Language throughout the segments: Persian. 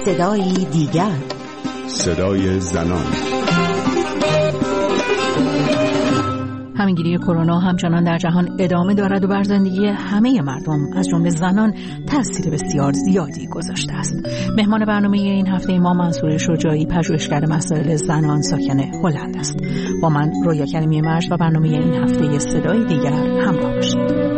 صدای دیگر، صدای زنان. همینگیری کرونا همچنان در جهان ادامه دارد و بر زندگی همه مردم از جمله زنان تأثیر بسیار زیادی گذاشته است. مهمان برنامه این هفته ما منصور شجاعی، پژوهشگر مسائل زنان ساکن هلند است. با من رویا کریمی مرج و برنامه این هفته صدای دیگر همراه باشید.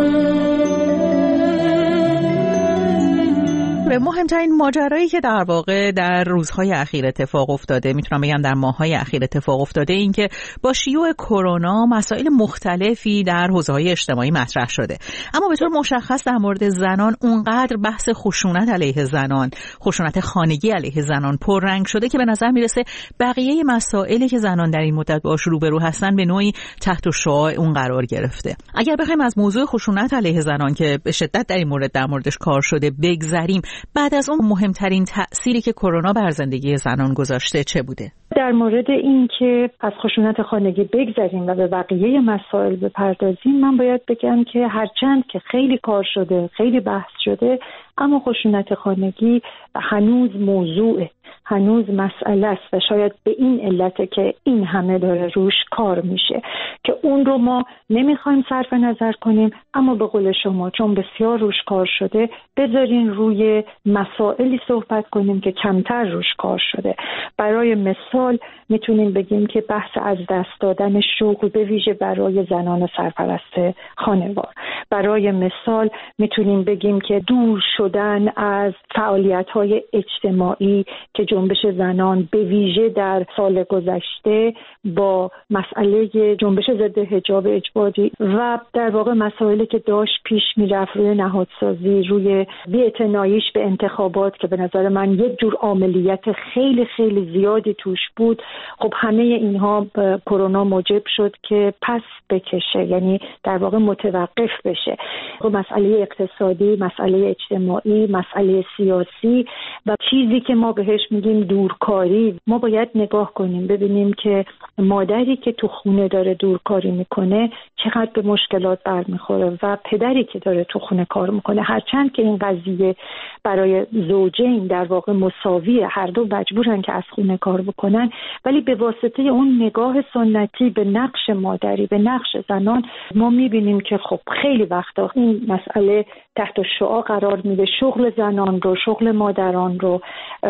مهمترین ماجرایی که در واقع در روزهای اخیر اتفاق افتاده، میتونم بگم در ماه‌های اخیر اتفاق افتاده، این که با شیوع کرونا مسائل مختلفی در حوزه‌های اجتماعی مطرح شده، اما به طور مشخص در مورد زنان اونقدر بحث خشونت علیه زنان، خشونت خانگی علیه زنان پررنگ شده که به نظر میرسه بقیه مسائلی که زنان در این مدت باهاش روبرو هستن به نوعی تحت شعاع اون قرار گرفته. اگر بخوایم از موضوع خشونت علیه زنان که به شدت در موردش کار شده بگذریم، بعد از اون مهمترین تأثیری که کرونا بر زندگی زنان گذاشته چه بوده؟ در مورد این که از خشونت خانگی بگذریم و به بقیه مسائل بپردازیم، من باید بگم که هرچند که خیلی کار شده، خیلی بحث شده، اما خشونت خانگی هنوز موضوعه، هنوز مسئله است و شاید به این علته که این همه داره روش کار میشه که اون رو ما نمیخوایم صرف نظر کنیم، اما به قول شما چون بسیار روش کار شده بذارین روی مسائلی صحبت کنیم که کمتر روش کار شده. برای مثال میتونیم بگیم که بحث از دست دادن شغل به ویژه برای زنان سرپرست خانوار. برای مثال میتونیم بگیم که دور شدن از فعالیت‌های اجتماعی که جنبش زنان به ویژه در سال گذشته با مسئله جنبش ضد حجاب اجباری و در واقع مسائلی که داشت پیش میرفت روی نهادسازی، روی بی‌اعتناییش به انتخابات که به نظر من یک جور عاملیت خیلی خیلی زیادی توش بود، خب همه اینها کرونا موجب شد که پس بکشه، یعنی در واقع متوقف بشه. خب مسئله اقتصادی، مسئله اجتماعی، مسئله سیاسی و چیزی که ما بهش میگیم دورکاری، ما باید نگاه کنیم ببینیم که مادری که تو خونه داره دورکاری میکنه چقدر به مشکلات برمیخوره و پدری که داره تو خونه کار میکنه. هرچند که این قضیه برای زوجین در واقع مساویه، هر دو مجبورن که از خونه کار بکنن، ولی به واسطه اون نگاه سنتی به نقش مادری، به نقش زنان، ما میبینیم که خب خیلی وقتا این مسئله تحت شعاع قرار میده، شغل زنان رو، شغل مادران رو،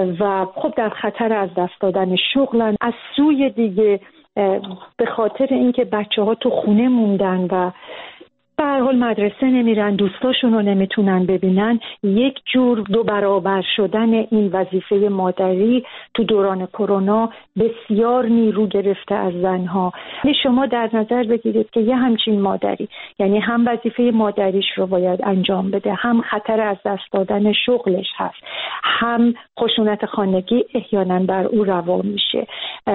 و خب در خطر از دست دادن شغلن. از سوی دیگه به خاطر اینکه بچه‌ها تو خونه موندن و به هر حال مدرسه نمیرن، دوستاشون رو نمیتونن ببینن، یک جور دو برابر شدن این وظیفه مادری تو دوران کرونا بسیار نیرو گرفته از زنها. شما در نظر بگیرید که یه همچین مادری، یعنی هم وظیفه مادریش رو باید انجام بده، هم خطر از دست دادن شغلش هست، هم خشونت خانگی احیانا بر او روا میشه،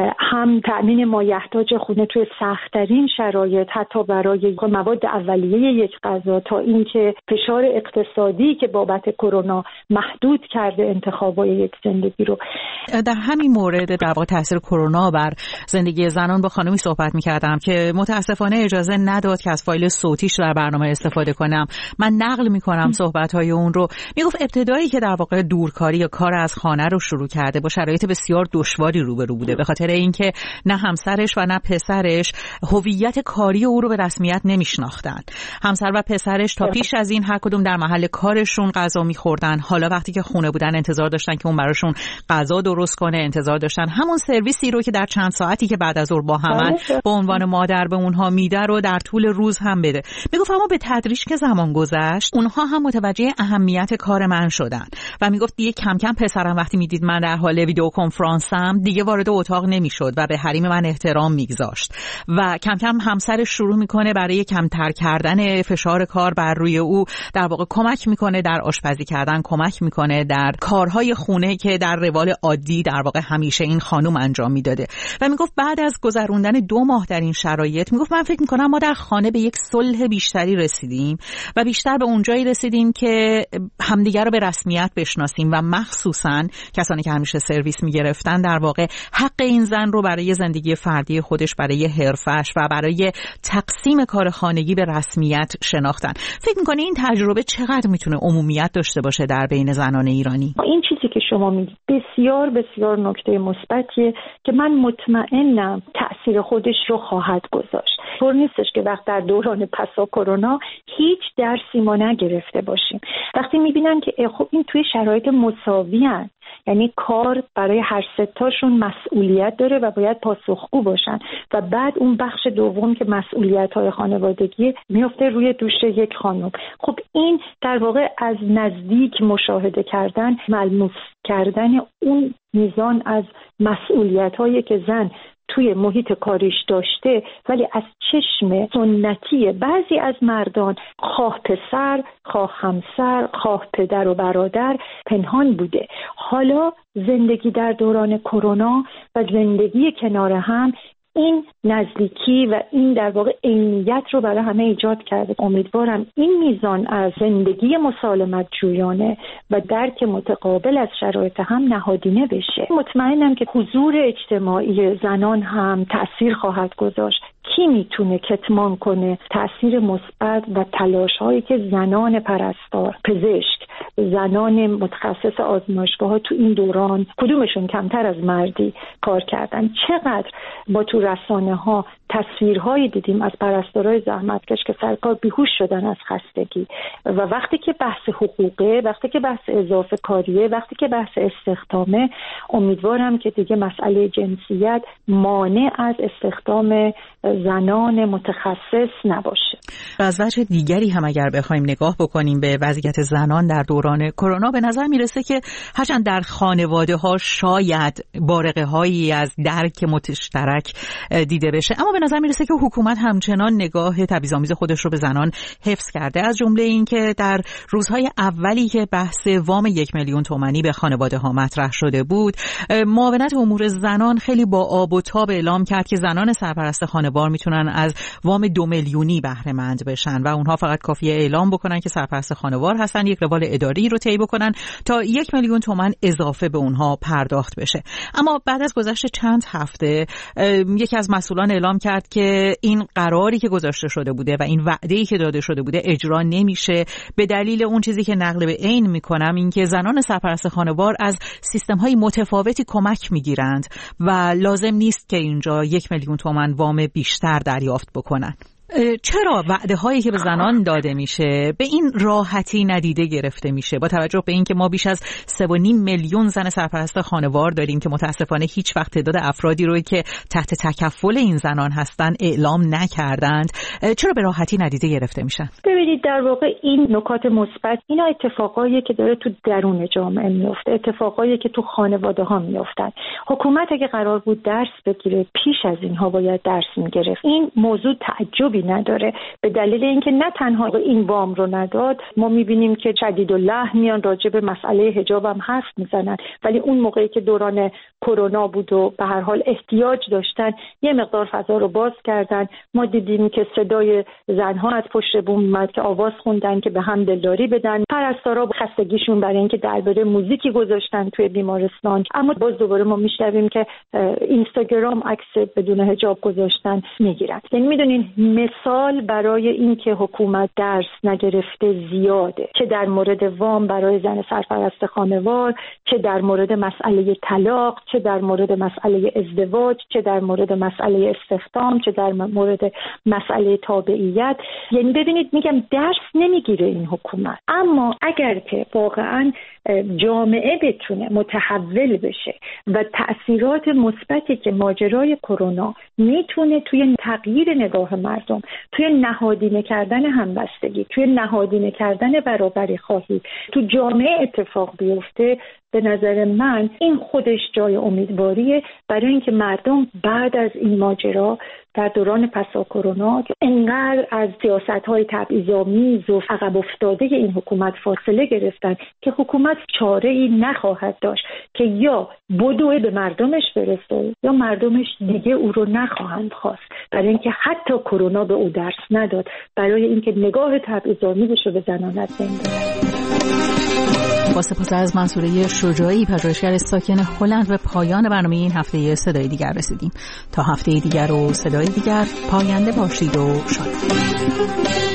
هم تأمین مایحتاج خونه توی سخت‌ترین شرایط، حتی برای مواد اولیه یک غذا، تا اینکه فشار اقتصادی که بابت کرونا محدود کرده انتخابای یک زندگی رو. در همین مورد در واقع تاثیر کرونا بر زندگی زنان با خانمی صحبت می‌کردم که متاسفانه اجازه نداد که از فایل صوتیش در برنامه استفاده کنم. من نقل می‌کنم صحبت‌های اون رو. میگفت ابتدایی که در واقع دورکاری یا کار از خانه رو شروع کرده با شرایط بسیار دشواری روبرو بوده، به خاطر اینکه نه همسرش و نه پسرش هویت کاری او رو به رسمیت نمی‌شناختن. همسر و پسرش تا پیش از این هر کدوم در محل کارشون غذا می‌خوردن، حالا وقتی که خونه بودن انتظار داشتن که اون براشون غذا درست کنه، انتظار داشتن همون سرویسی رو که در چند ساعتی که بعد از ظهر با همن به عنوان مادر به اونها میده رو در طول روز هم بده. میگفت اما به تدریج که زمان گذشت اونها هم متوجه اهمیت کار من شدن و میگفت دیگه کم کم پسرم وقتی میدید من در حال ویدیو کنفرانسم دیگه وارد اتاق نمیشد و به حریم من احترام میگذاشت و کم کم همسرش شروع میکنه برای کمتر کردن فشار کار بر روی او در واقع کمک میکنه در آشپزی کردن، کمک میکنه در کارهای خونه که در روال عادی در واقع همیشه این خانم انجام میداده. و میگفت بعد از گذروندن 2 ماه در این شرایط، میگفت من فکر میکنم ما در خانه به یک صلح بیشتری رسیدیم و بیشتر به اونجایی رسیدیم که همدیگر رو به رسمیت بشناسیم و مخصوصاً کسانی که همیشه سرویس میگرفتن در واقع حق این زن رو برای زندگی فردی خودش، برای حرفش و برای تقسیم کار خانگی به رسمیت عمومیت شناختن. فکر می‌کنی این تجربه چقدر میتونه عمومیت داشته باشه در بین زنان ایرانی؟ این چیزی که شما میگید بسیار بسیار نکته مثبتیه که من مطمئنم تأثیر خودش رو خواهد گذاشت. طور نیستش که وقت در دوران پسا کرونا هیچ درسی ما نگرفته باشیم. وقتی میبینن که خب این توی شرایط مساوی هن، یعنی کار برای هر ستاشون مسئولیت داره و باید پاسخگو باشن و بعد اون بخش دوم که مسئولیت‌های خانوادگی میفته روی دوش یک خانم. خب این در واقع از نزدیک مشاهده کردن، ملموس کردن اون میزان از مسئولیت‌هایی که زن توی محیط کاریش داشته ولی از چشم سنتی بعضی از مردان، خواه پسر، خواه همسر، خواه پدر و برادر، پنهان بوده. حالا زندگی در دوران کرونا و زندگی کنار هم این نزدیکی و این در واقع عینیت رو برای همه ایجاد کرده. امیدوارم این میزان از زندگی مسالمت جویانه و درک متقابل از شرایط هم نهادینه بشه. مطمئنم که حضور اجتماعی زنان هم تأثیر خواهد گذاشت. کی میتونه کتمان کنه تأثیر مثبت و تلاش‌هایی که زنان پرستار، پزشک، زنان متخصص آزمایشگاه‌ها تو این دوران کدومشون کمتر از مردی کار کردن؟ چقدر با تو رسانه‌ها تصویرهایی دیدیم از پرستارای زحمتکش که سرکار بیهوش شدن از خستگی. و وقتی که بحث حقوقه، وقتی که بحث اضافه کاریه، وقتی که بحث استخدامه، امیدوارم که دیگه مسئله جنسیت مانع از استخدام زنان متخصص نباشه. از وجه دیگری هم اگر بخوایم نگاه بکنیم به وضعیت زنان در دوران کرونا، به نظر میرسه که هرچند در خانواده ها شاید بارقه هایی از درک مشترک دیده بشه، اما به نظر میرسه که حکومت همچنان نگاه تبعیض‌آمیز خودش رو به زنان حفظ کرده. از جمله این که در روزهای اولی که بحث وام 1 میلیون تومانی به خانواده ها مطرح شده بود، معاونت امور زنان خیلی با آب و تاب اعلام کرد که زنان سرپرست خانوار میتونن از وام 2 میلیونی بهره مند بشن و اونها فقط کافیه اعلام بکنن که سرپرست خانوار هستن، یک روال اداری رو طی بکنن تا 1 میلیون تومان اضافه به اونها پرداخت بشه. اما بعد از گذشت چند هفته یکی از مسئولان اعلام کرد که این قراری که گذاشته شده بوده و این وعده‌ای که داده شده بوده اجرا نمیشه، به دلیل اون چیزی که نقل به عین میکنم، این که زنان سرپرست خانوار از سیستم‌های متفاوتی کمک میگیرند و لازم نیست که اینجا 1 میلیون تومان وام بیشتر دریافت بکنن. چرا وعده هایی که به زنان داده میشه به این راحتی ندیده گرفته میشه، با توجه به اینکه ما بیش از 3.5 میلیون زن سرپرست خانوار داریم که متاسفانه هیچ وقت تعداد افرادی رو که تحت تکفل این زنان هستن اعلام نکردند؟ چرا به راحتی ندیده گرفته میشن؟ ببینید، در واقع این نکات مثبت، اینا اتفاقایی که داره تو درون جامعه میفته، اتفاقایی که تو خانواده ها میافتن. حکومت اگه قرار بود درس بگیره، پیش از اینها باید درس میگرفت. این موضوع تعجبی نداره، به دلیل اینکه نه تنها این وام رو نداد، ما میبینیم که شدید و لحن میان راجع به مسئله حجاب هم حرف میزنن، ولی اون موقعی که دوران کرونا بود و به هر حال احتیاج داشتن یه مقدار فضا رو باز کردن. ما دیدیم که صدای زنها از پشت بوم اومد که آواز خوندن که به هم دلداری بدن. پرستارا خستگیشون برای اینکه درباره موزیکی گذاشتن توی بیمارستان، اما باز دوباره ما میشنویم که اینستاگرام عکس بدون حجاب گذاشتن میگیرن. یعنی میدونین مثال برای این که حکومت درس نگرفته زیاده، چه در مورد وام برای زن سرپرست خانوار، چه در مورد مسئله طلاق، چه در مورد مسئله ازدواج، چه در مورد مسئله استخدام، چه در مورد مسئله تابعیت. یعنی ببینید، میگم درس نمیگیره این حکومت. اما اگر که واقعا جامعه بتونه متحول بشه و تأثیرات مثبتی که ماجرای کرونا میتونه توی تغییر نگاه مردم، توی نهادینه کردن همبستگی، توی نهادینه کردن برابری خواهی تو جامعه اتفاق بیفته، به نظر من این خودش جای امیدواریه برای اینکه مردم بعد از این ماجرا در دوران پسا کرونا که انقدر از سیاست‌های تبعیض‌آمیز و عقب افتاده این حکومت فاصله گرفتن که حکومت چاره‌ای نخواهد داشت که یا بدوه به مردمش برسه یا مردمش دیگه او رو نخواهند خواست، برای اینکه حتی کرونا به او درس نداد، برای اینکه نگاه تبعیض‌آمیزش رو به زنان از بین ببره. با سپاس از منصوره شجاعی، پژوهشگر ساکن هلند، به پایان برنامه این هفته صدای دیگر رسیدیم. تا هفته دیگر و صدای دیگر، پاینده باشید و شاد.